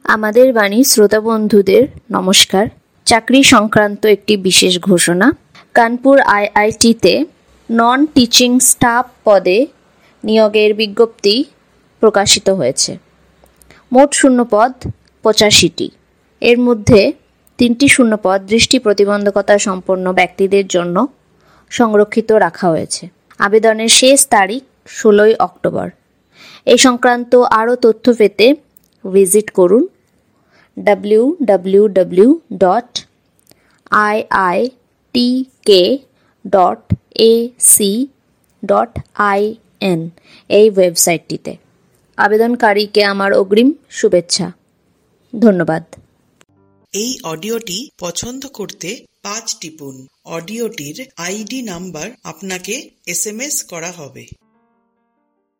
আমাদের বাণী শ্রোতা বন্ধুদের নমস্কার। চাকরি সংক্রান্ত একটি বিশেষ ঘোষণা। কানপুর আইআইটিতে নন টিচিং স্টাফ পদে নিয়োগের বিজ্ঞপ্তি প্রকাশিত হয়েছে। মোট শূন্যপদ 85টি। এর মধ্যে 3টি শূন্যপদ দৃষ্টি প্রতিবন্ধকতা সম্পন্ন ব্যক্তিদের জন্য সংরক্ষিত রাখা হয়েছে। আবেদনের শেষ তারিখ 16 অক্টোবর। এই সংক্রান্ত আরও তথ্য পেতে ভিজিট করুন www.iitk.ac.in এই ওয়েবসাইটটিতে। আবেদনকারীকে আমার অগ্রিম শুভেচ্ছা। ধন্যবাদ। এই অডিওটি পছন্দ করতে 5 টিপুন। অডিওটির আইডি নাম্বার আপনাকে SMS করা হবে।